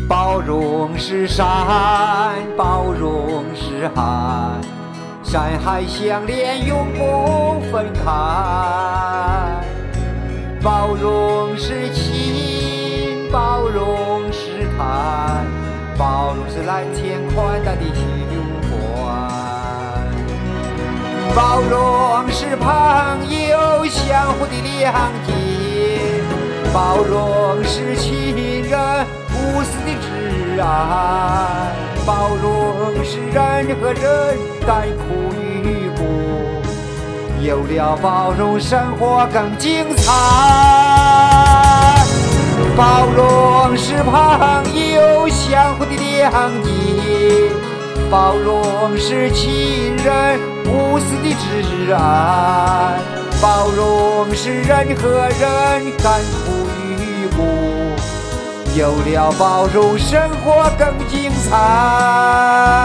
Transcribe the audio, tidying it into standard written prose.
包容是山，包容是海，山海相连，永不分开。包容是情，包容是爱，包容是蓝天宽大的胸怀。包容是朋友相互的谅解，包容是亲人无私的挚爱，包容是人和人甘苦与苦，有了包容，生活更精彩。包容是朋友相互的谅解，包容是亲人无私的挚爱，包容是人和人甘苦与苦，有了包容，生活更精彩。